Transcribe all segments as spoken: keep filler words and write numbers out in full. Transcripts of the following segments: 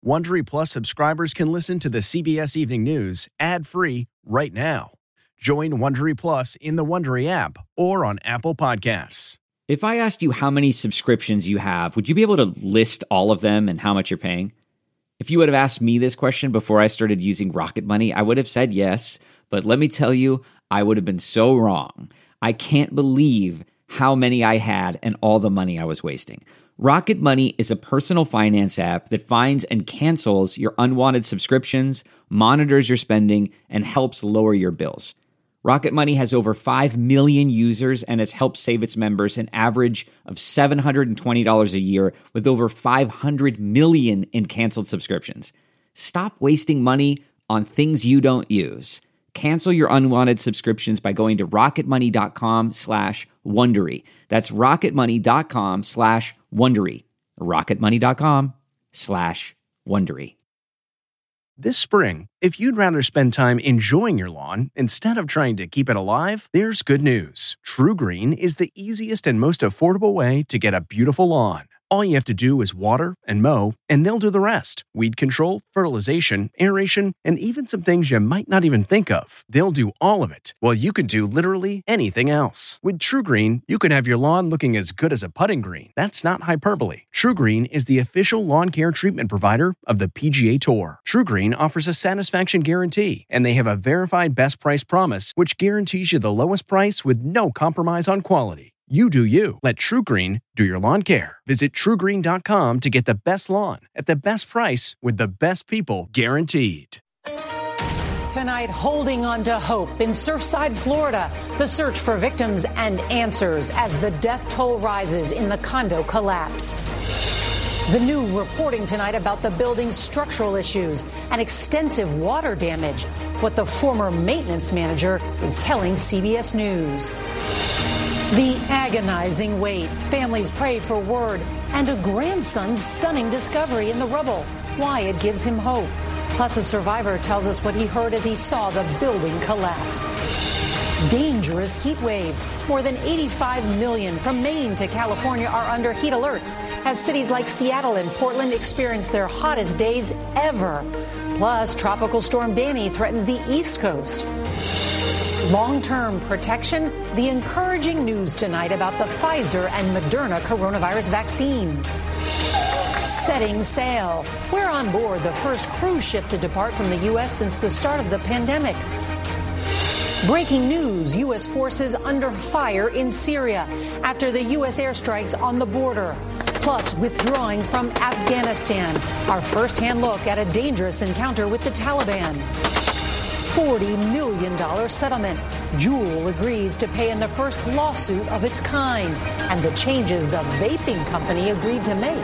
Wondery Plus subscribers can listen to the C B S Evening News ad-free right now. Join Wondery Plus in the Wondery app or on Apple Podcasts. If I asked you how many subscriptions you have, would you be able to list all of them and how much you're paying? If you would have asked me this question before I started using Rocket Money, I would have said yes, but let me tell you, I would have been so wrong. I can't believe how many I had and all the money I was wasting. Rocket Money is a personal finance app that finds and cancels your unwanted subscriptions, monitors your spending, and helps lower your bills. Rocket Money has over five million users and has helped save its members an average of seven hundred twenty dollars a year with over five hundred million in canceled subscriptions. Stop wasting money on things you don't use. Cancel your unwanted subscriptions by going to rocketmoney.com slash Wondery. That's rocketmoney.com slash Wondery. rocketmoney.com slash Wondery. This spring, if you'd rather spend time enjoying your lawn instead of trying to keep it alive, there's good news. True Green is the easiest and most affordable way to get a beautiful lawn. All you have to do is water and mow, and they'll do the rest. Weed control, fertilization, aeration, and even some things you might not even think of. They'll do all of it, while you can do literally anything else. With True Green, you can have your lawn looking as good as a putting green. That's not hyperbole. True Green is the official lawn care treatment provider of the P G A Tour. True Green offers a satisfaction guarantee, and they have a verified best price promise, which guarantees you the lowest price with no compromise on quality. You do you. Let True Green do your lawn care. Visit true green dot com to get the best lawn at the best price with the best people guaranteed. Tonight, holding on to hope in Surfside, Florida. The search for victims and answers as the death toll rises in the condo collapse. The new reporting tonight about the building's structural issues and extensive water damage. What the former maintenance manager is telling C B S News. The agonizing wait. Families pray for word and a grandson's stunning discovery in the rubble. Why it gives him hope. Plus, a survivor tells us what he heard as he saw the building collapse. Dangerous heat wave. More than eighty-five million from Maine to California are under heat alerts as cities like Seattle and Portland experience their hottest days ever. Plus, Tropical Storm Danny threatens the East Coast. Long-term protection, the encouraging news tonight about the Pfizer and Moderna coronavirus vaccines. Setting sail. We're on board the first cruise ship to depart from the U S since the start of the pandemic. Breaking news, U S forces under fire in Syria after the U S airstrikes on the border. Plus, withdrawing from Afghanistan. Our first-hand look at a dangerous encounter with the Taliban. forty million dollars settlement. Juul agrees to pay in the first lawsuit of its kind, and the changes the vaping company agreed to make.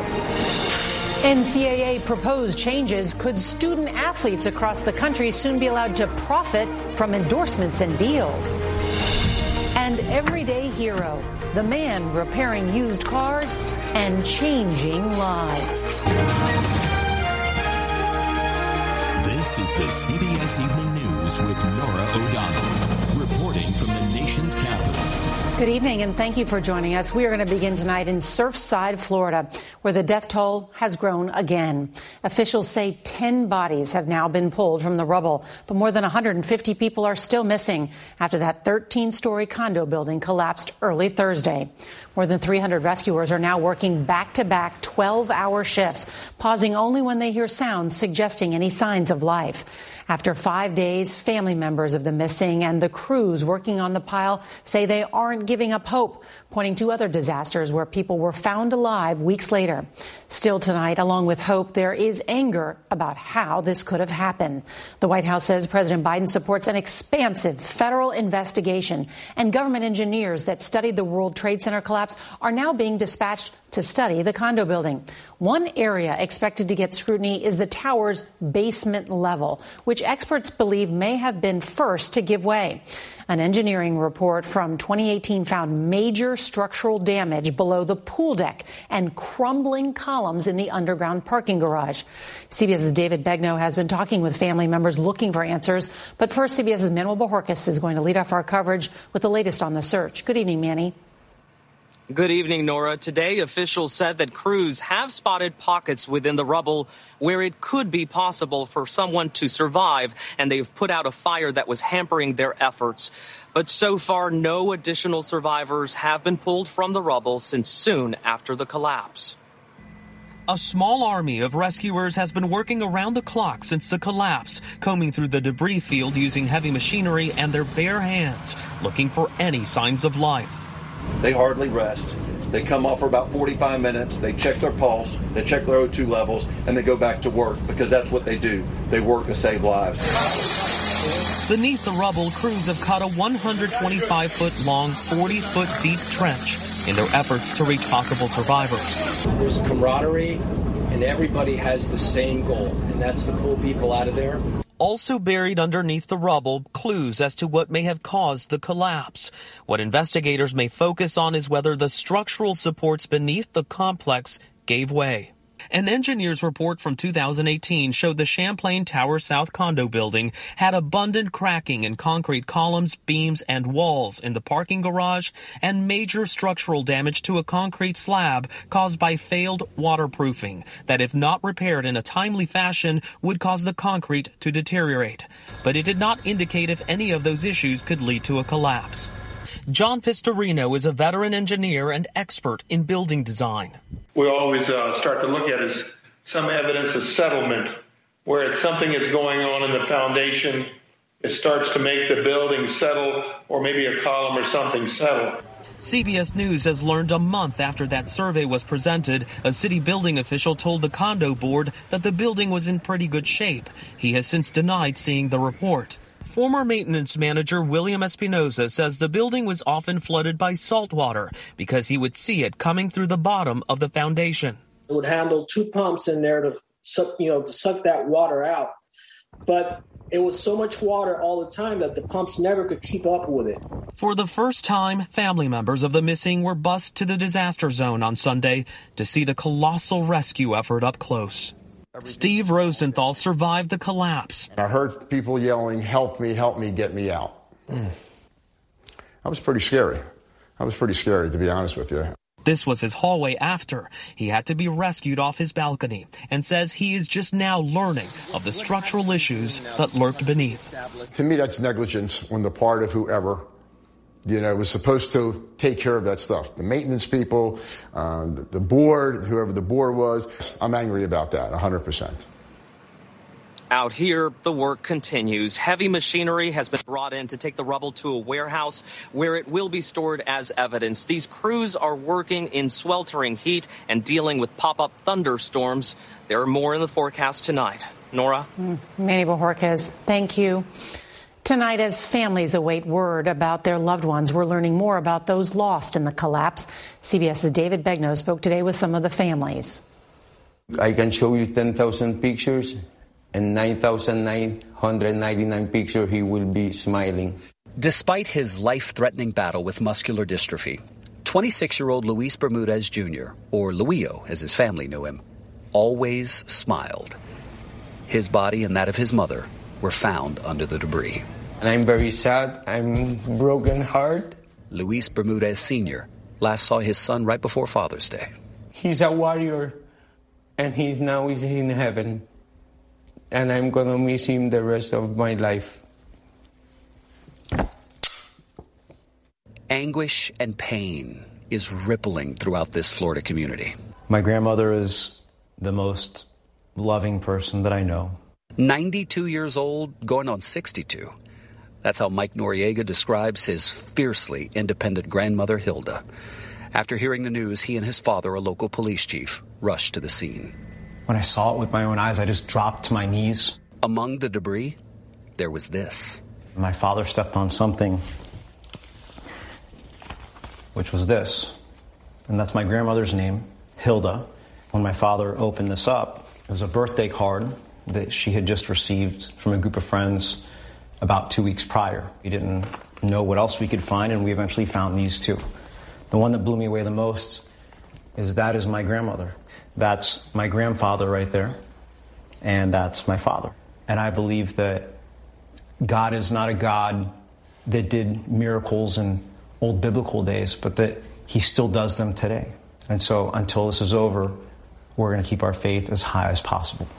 N C double A proposed changes. Could student athletes across the country soon be allowed to profit from endorsements and deals? And everyday hero, the man repairing used cars and changing lives. This is the C B S Evening News with Norah O'Donnell, reporting from the nation's capital. Good evening, and thank you for joining us. We are going to begin tonight in Surfside, Florida, where the death toll has grown again. Officials say ten bodies have now been pulled from the rubble, but more than one hundred fifty people are still missing after that thirteen-story condo building collapsed early Thursday. More than three hundred rescuers are now working back-to-back twelve-hour shifts, pausing only when they hear sounds suggesting any signs of life. After five days, family members of the missing and the crews working on the pile say they aren't giving up hope, pointing to other disasters where people were found alive weeks later. Still tonight, along with hope, there is anger about how this could have happened. The White House says President Biden supports an expansive federal investigation, and government engineers that studied the World Trade Center collapse are now being dispatched to study the condo building. One area expected to get scrutiny is the tower's basement level, which experts believe may have been first to give way. An engineering report from twenty eighteen found major structural damage below the pool deck and crumbling columns in the underground parking garage. CBS's David Begnaud has been talking with family members looking for answers. But first, CBS's Manuel Bojorquez is going to lead off our coverage with the latest on the search. Good evening, Manny. Good evening, Nora. Today, officials said that crews have spotted pockets within the rubble where it could be possible for someone to survive, and they've put out a fire that was hampering their efforts. But so far, no additional survivors have been pulled from the rubble since soon after the collapse. A small army of rescuers has been working around the clock since the collapse, combing through the debris field using heavy machinery and their bare hands, looking for any signs of life. They hardly rest. They come off for about forty-five minutes. They check their pulse, they check their O two levels, and they go back to work because that's what they do. They work to save lives. Beneath the rubble, crews have cut a one hundred twenty-five foot long, forty foot deep trench in their efforts to reach possible survivors. There's camaraderie, and everybody has the same goal, and that's to pull people out of there. Also buried underneath the rubble, clues as to what may have caused the collapse. What investigators may focus on is whether the structural supports beneath the complex gave way. An engineer's report from two thousand eighteen showed the Champlain Tower South condo building had abundant cracking in concrete columns, beams, and walls in the parking garage and major structural damage to a concrete slab caused by failed waterproofing that, if not repaired in a timely fashion, would cause the concrete to deteriorate. But it did not indicate if any of those issues could lead to a collapse. John Pistorino is a veteran engineer and expert in building design. We always uh, start to look at is some evidence of settlement, where it's something is going on in the foundation. It starts to make the building settle, or maybe a column or something settle. C B S News has learned a month after that survey was presented, a city building official told the condo board that the building was in pretty good shape. He has since denied seeing the report. Former maintenance manager William Espinoza says the building was often flooded by salt water because he would see it coming through the bottom of the foundation. It would handle two pumps in there to suck, you know, to suck that water out. But it was so much water all the time that the pumps never could keep up with it. For the first time, family members of the missing were bused to the disaster zone on Sunday to see the colossal rescue effort up close. Steve Rosenthal survived the collapse. I heard people yelling, "Help me, help me, get me out." Mm. That was pretty scary. That was pretty scary, to be honest with you. This was his hallway after he had to be rescued off his balcony, and says he is just now learning of the structural issues that lurked beneath. To me, that's negligence on the part of whoever, you know, was supposed to take care of that stuff. The maintenance people, uh, the, the board, whoever the board was. I'm angry about that, one hundred percent. Out here, the work continues. Heavy machinery has been brought in to take the rubble to a warehouse where it will be stored as evidence. These crews are working in sweltering heat and dealing with pop-up thunderstorms. There are more in the forecast tonight. Nora? Mm, Manny Bojorquez, thank you. Tonight, as families await word about their loved ones, we're learning more about those lost in the collapse. CBS's David Begnaud spoke today with some of the families. I can show you ten thousand pictures, and nine thousand nine hundred ninety-nine pictures he will be smiling. Despite his life-threatening battle with muscular dystrophy, twenty-six-year-old Luis Bermudez Junior, or Luio as his family knew him, always smiled. His body and that of his mother were found under the debris. And I'm very sad. I'm broken heart. Luis Bermudez Senior last saw his son right before Father's Day. He's a warrior, and he's now he's in heaven. And I'm going to miss him the rest of my life. Anguish and pain is rippling throughout this Florida community. My grandmother is the most loving person that I know. ninety-two years old, going on sixty-two. That's how Mike Noriega describes his fiercely independent grandmother, Hilda. After hearing the news, he and his father, a local police chief, rushed to the scene. When I saw it with my own eyes, I just dropped to my knees. Among the debris, there was this. My father stepped on something, which was this. And that's my grandmother's name, Hilda. When my father opened this up, it was a birthday card that she had just received from a group of friends about two weeks prior. We didn't know what else we could find, and we eventually found these two. The one that blew me away the most is that is my grandmother. That's my grandfather right there, and that's my father. And I believe that God is not a God that did miracles in old biblical days, but that he still does them today. And so until this is over, we're going to keep our faith as high as possible.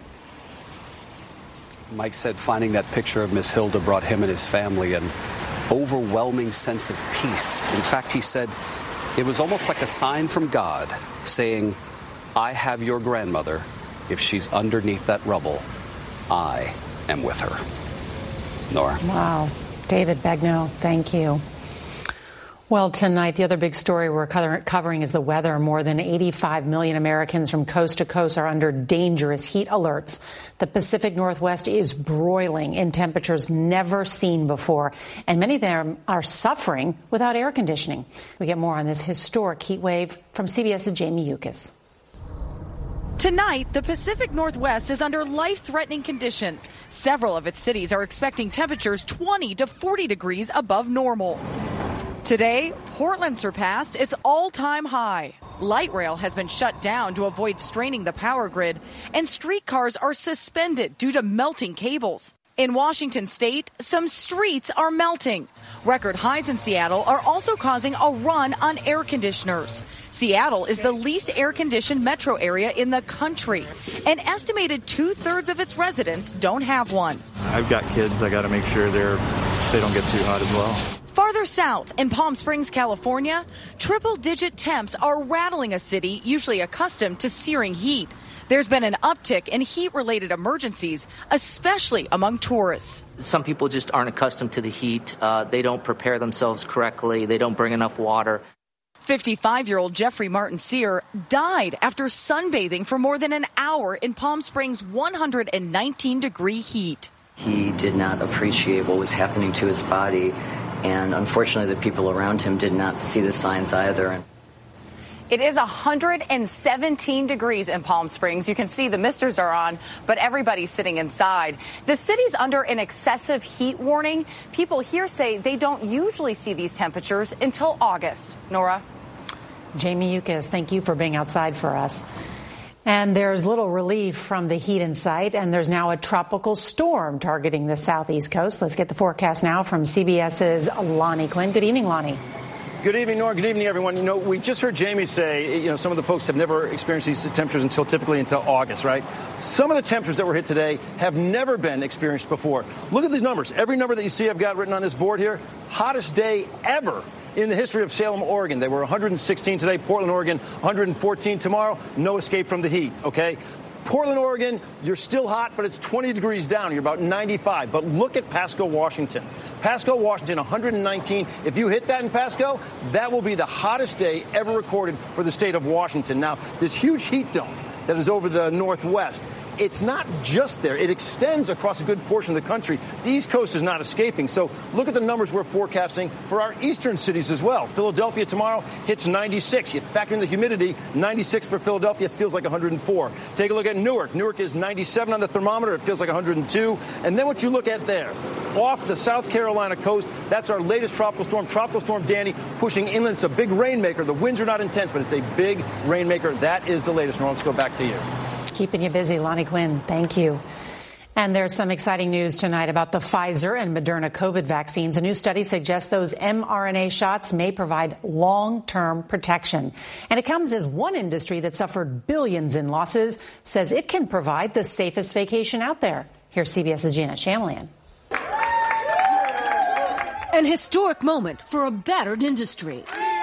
Mike said finding that picture of Miss Hilda brought him and his family an overwhelming sense of peace. In fact, he said it was almost like a sign from God saying, I have your grandmother. If she's underneath that rubble, I am with her. Nora. Wow. David Begnaud, thank you. Well, tonight, the other big story we're covering is the weather. More than eighty-five million Americans from coast to coast are under dangerous heat alerts. The Pacific Northwest is broiling in temperatures never seen before, and many of them are suffering without air conditioning. We get more on this historic heat wave from CBS's Jamie Yuccas. Tonight, the Pacific Northwest is under life-threatening conditions. Several of its cities are expecting temperatures twenty to forty degrees above normal. Today, Portland surpassed its all-time high. Light rail has been shut down to avoid straining the power grid, and streetcars are suspended due to melting cables. In Washington state, some streets are melting. Record highs in Seattle are also causing a run on air conditioners. Seattle is the least air-conditioned metro area in the country. An estimated two-thirds of its residents don't have one. I've got kids. I got to make sure they're they don't get too hot as well. Farther south, in Palm Springs, California, triple-digit temps are rattling a city usually accustomed to searing heat. There's been an uptick in heat-related emergencies, especially among tourists. Some people just aren't accustomed to the heat. Uh, they don't prepare themselves correctly. They don't bring enough water. fifty-five-year-old Jeffrey Martin Sear died after sunbathing for more than an hour in Palm Springs' one hundred nineteen degree heat. He did not appreciate what was happening to his body, and unfortunately the people around him did not see the signs either. It is one hundred seventeen degrees in Palm Springs. You can see the misters are on, but everybody's sitting inside. The city's under an excessive heat warning. People here say they don't usually see these temperatures until August. Nora? Jamie Yuccas, thank you for being outside for us. And there's little relief from the heat in sight, and there's now a tropical storm targeting the southeast coast. Let's get the forecast now from CBS's Lonnie Quinn. Good evening, Lonnie. Good evening, Nora. Good evening, everyone. You know, we just heard Jamie say, you know, some of the folks have never experienced these temperatures until typically until August, right? Some of the temperatures that were hit today have never been experienced before. Look at these numbers. Every number that you see I've got written on this board here, hottest day ever in the history of Salem, Oregon. They were one hundred sixteen today. Portland, Oregon, one hundred fourteen tomorrow. No escape from the heat, okay? Portland, Oregon, you're still hot, but it's twenty degrees down. You're about ninety-five. But look at Pasco, Washington. Pasco, Washington, one hundred nineteen. If you hit that in Pasco, that will be the hottest day ever recorded for the state of Washington. Now, this huge heat dome that is over the northwest, it's not just there. It extends across a good portion of the country. The East Coast is not escaping. So look at the numbers we're forecasting for our eastern cities as well. Philadelphia tomorrow hits ninety-six. You factor in the humidity, ninety-six for Philadelphia feels like one hundred four. Take a look at Newark. Newark is ninety-seven on the thermometer. It feels like one hundred two. And then what you look at there, off the South Carolina coast, that's our latest tropical storm, Tropical Storm Danny, pushing inland. It's a big rainmaker. The winds are not intense, but it's a big rainmaker. That is the latest. Norm, let's go back to you. Keeping you busy, Lonnie Quinn. Thank you. And there's some exciting news tonight about the Pfizer and Moderna COVID vaccines. A new study suggests those mRNA shots may provide long-term protection. And it comes as one industry that suffered billions in losses says it can provide the safest vacation out there. Here's CBS's Janet Shamlian. An historic moment for a battered industry.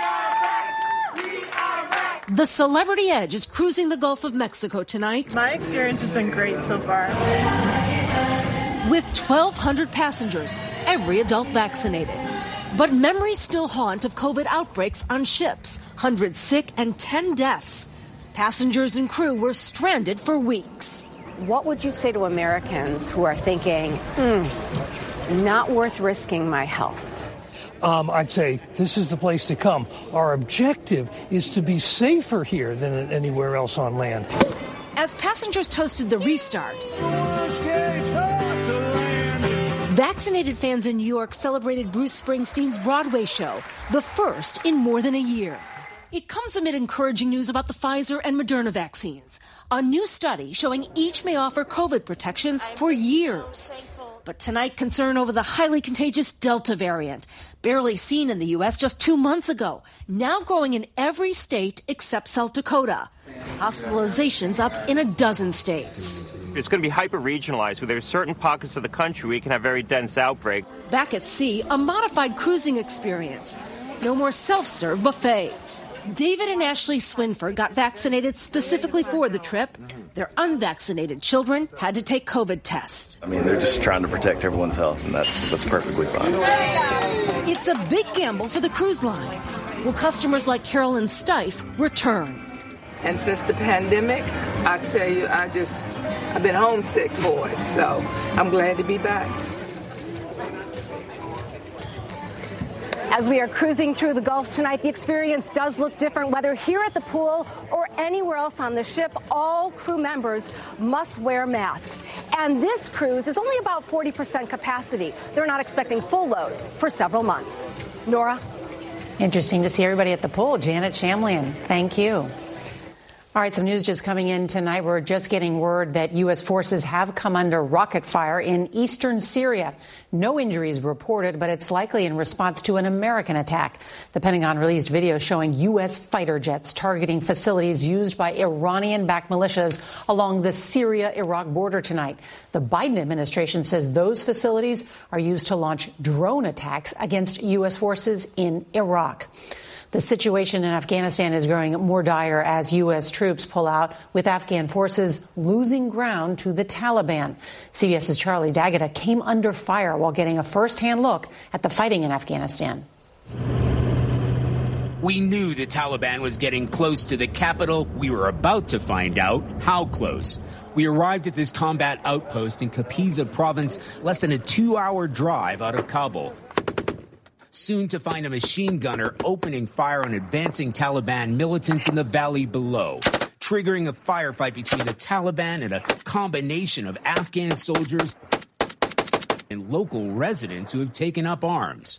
The Celebrity Edge is cruising the Gulf of Mexico tonight. My experience has been great so far. With twelve hundred passengers, every adult vaccinated. But memories still haunt of COVID outbreaks on ships, hundreds sick and ten deaths. Passengers and crew were stranded for weeks. What would you say to Americans who are thinking, hmm, not worth risking my health? Um, I'd say this is the place to come. Our objective is to be safer here than anywhere else on land. As passengers toasted the restart, vaccinated fans in New York celebrated Bruce Springsteen's Broadway show, the first in more than a year. It comes amid encouraging news about the Pfizer and Moderna vaccines, a new study showing each may offer COVID protections for years. But tonight, concern over the highly contagious Delta variant, barely seen in the U S just two months ago, now growing in every state except South Dakota. Hospitalizations up in a dozen states. It's going to be hyper-regionalized, where there's certain pockets of the country where you can have very dense outbreak. Back at sea, a modified cruising experience. No more self-serve buffets. David and Ashley Swinford got vaccinated specifically for the trip. Their unvaccinated children had to take COVID tests. I mean, they're just trying to protect everyone's health, and that's that's perfectly fine. It's a big gamble for the cruise lines. Will customers like Carolyn Stife return? And since the pandemic, I tell you, I just, I've been homesick for it, so I'm glad to be back. As we are cruising through the Gulf tonight, the experience does look different. Whether here at the pool or anywhere else on the ship, all crew members must wear masks. And this cruise is only about forty percent capacity. They're not expecting full loads for several months. Nora? Interesting to see everybody at the pool. Janet Shamlian, thank you. All right, some news just coming in tonight. We're just getting word that U S forces have come under rocket fire in eastern Syria. No injuries reported, but it's likely in response to an American attack. The Pentagon released video showing U S fighter jets targeting facilities used by Iranian-backed militias along the Syria-Iraq border tonight. The Biden administration says those facilities are used to launch drone attacks against U S forces in Iraq. The situation in Afghanistan is growing more dire as U S troops pull out, with Afghan forces losing ground to the Taliban. CBS's Charlie D'Agata came under fire while getting a first-hand look at the fighting in Afghanistan. We knew the Taliban was getting close to the capital. We were about to find out how close. We arrived at this combat outpost in Kapisa province, less than a two-hour drive out of Kabul. Soon to find a machine gunner opening fire on advancing Taliban militants in the valley below, triggering a firefight between the Taliban and a combination of Afghan soldiers and local residents who have taken up arms.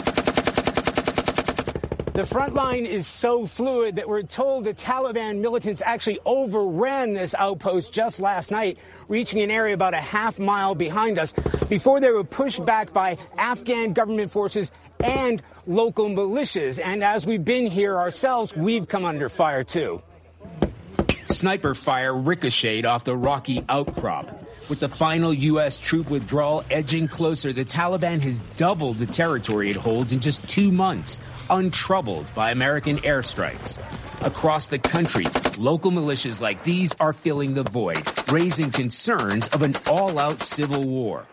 The front line is so fluid that we're told the Taliban militants actually overran this outpost just last night, reaching an area about a half mile behind us before they were pushed back by Afghan government forces and local militias. And as we've been here ourselves, we've come under fire, too. Sniper fire ricocheted off the rocky outcrop. With the final U S troop withdrawal edging closer, the Taliban has doubled the territory it holds in just two months, untroubled by American airstrikes. Across the country, local militias like these are filling the void, raising concerns of an all-out civil war.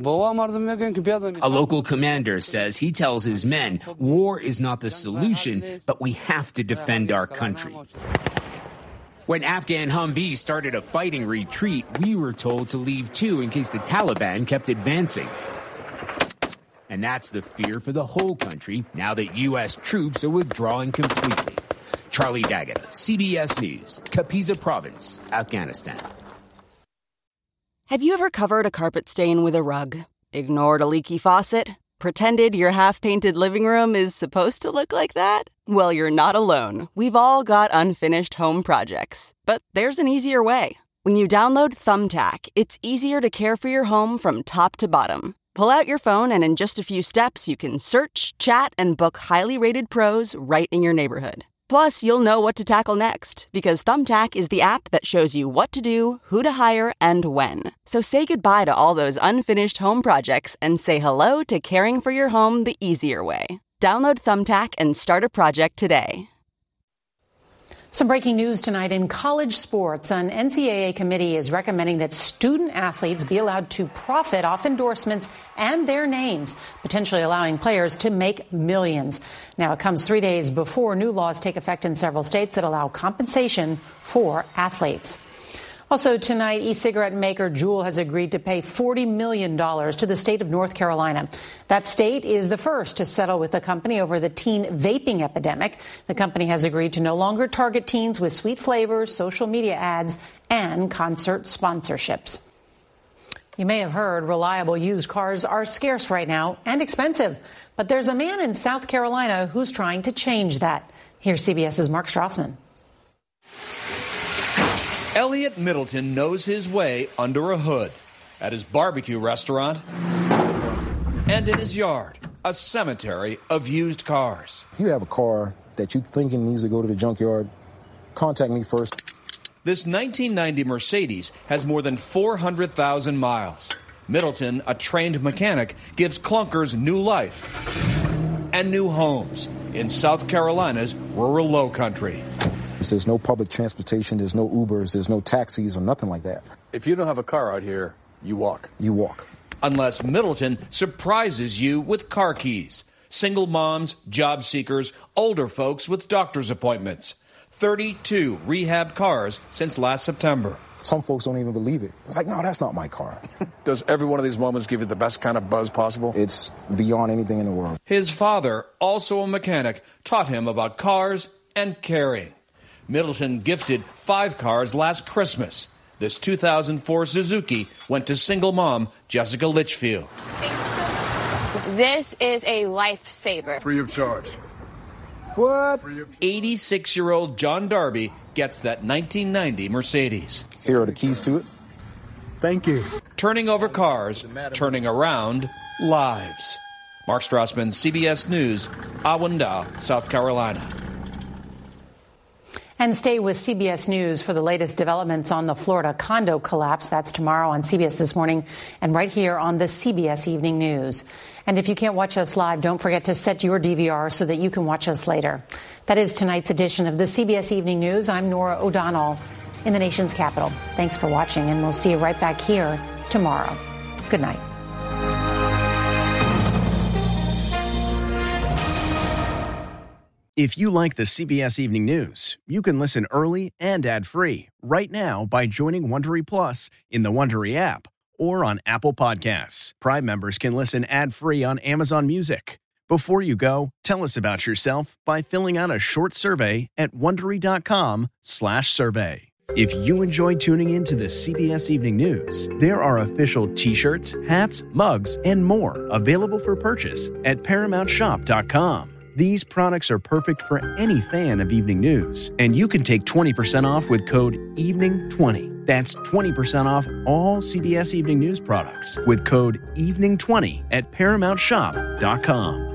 A local commander says he tells his men war is not the solution, but we have to defend our country. When Afghan Humvees started a fighting retreat, we were told to leave too in case the Taliban kept advancing. And that's the fear for the whole country now that U S troops are withdrawing completely. Charlie D'Agata, C B S News, Kapisa Province, Afghanistan. Have you ever covered a carpet stain with a rug? Ignored a leaky faucet? Pretended your half-painted living room is supposed to look like that? Well, you're not alone. We've all got unfinished home projects. But there's an easier way. When you download Thumbtack, it's easier to care for your home from top to bottom. Pull out your phone and in just a few steps, you can search, chat, and book highly rated pros right in your neighborhood. Plus, you'll know what to tackle next, because Thumbtack is the app that shows you what to do, who to hire, and when. So say goodbye to all those unfinished home projects and say hello to caring for your home the easier way. Download Thumbtack and start a project today. Some breaking news tonight in college sports. An N C double A committee is recommending that student athletes be allowed to profit off endorsements and their names, potentially allowing players to make millions. Now, it comes three days before new laws take effect in several states that allow compensation for athletes. Also tonight, e-cigarette maker Juul has agreed to pay forty million dollars to the state of North Carolina. That state is the first to settle with the company over the teen vaping epidemic. The company has agreed to no longer target teens with sweet flavors, social media ads, and concert sponsorships. You may have heard reliable used cars are scarce right now and expensive. But there's a man in South Carolina who's trying to change that. Here's CBS's Mark Strassman. Elliot Middleton knows his way under a hood. at his barbecue restaurant, and in his yard, a cemetery of used cars. If you have a car that you thinking needs to go to the junkyard, contact me first. This nineteen ninety Mercedes has more than four hundred thousand miles. Middleton, a trained mechanic, gives clunkers new life and new homes in South Carolina's rural low country. There's no public transportation, there's no Ubers, there's no taxis or nothing like that. If you don't have a car out here, you walk. You walk. Unless Middleton surprises you with car keys. Single moms, job seekers, older folks with doctor's appointments. thirty-two rehabbed cars since last September. Some folks don't even believe it. It's like, no, that's not my car. Does every one of these moments give you the best kind of buzz possible? It's beyond anything in the world. His father, also a mechanic, taught him about cars and caring. Middleton gifted five cars last Christmas. This two thousand four Suzuki went to single mom Jessica Litchfield. This is a lifesaver. Free of charge. What? eighty-six-year-old John Darby gets that nineteen ninety Mercedes. Here are the keys to it. Thank you. Turning over cars, turning around lives. Mark Strassman, C B S News, Awanda, South Carolina. And stay with C B S News for the latest developments on the Florida condo collapse. That's tomorrow on C B S This Morning and right here on the C B S Evening News. And if you can't watch us live, don't forget to set your D V R so that you can watch us later. That is tonight's edition of the C B S Evening News. I'm Norah O'Donnell in the nation's capital. Thanks for watching, and we'll see you right back here tomorrow. Good night. If you like the C B S Evening News, you can listen early and ad-free right now by joining Wondery Plus in the Wondery app or on Apple Podcasts. Prime members can listen ad-free on Amazon Music. Before you go, tell us about yourself by filling out a short survey at Wondery.com slash survey. If you enjoy tuning in to the C B S Evening News, there are official t-shirts, hats, mugs, and more available for purchase at Paramount Shop dot com. These products are perfect for any fan of evening news, and you can take twenty percent off with code evening twenty. That's twenty percent off all C B S Evening News products with code evening twenty at Paramount Shop dot com.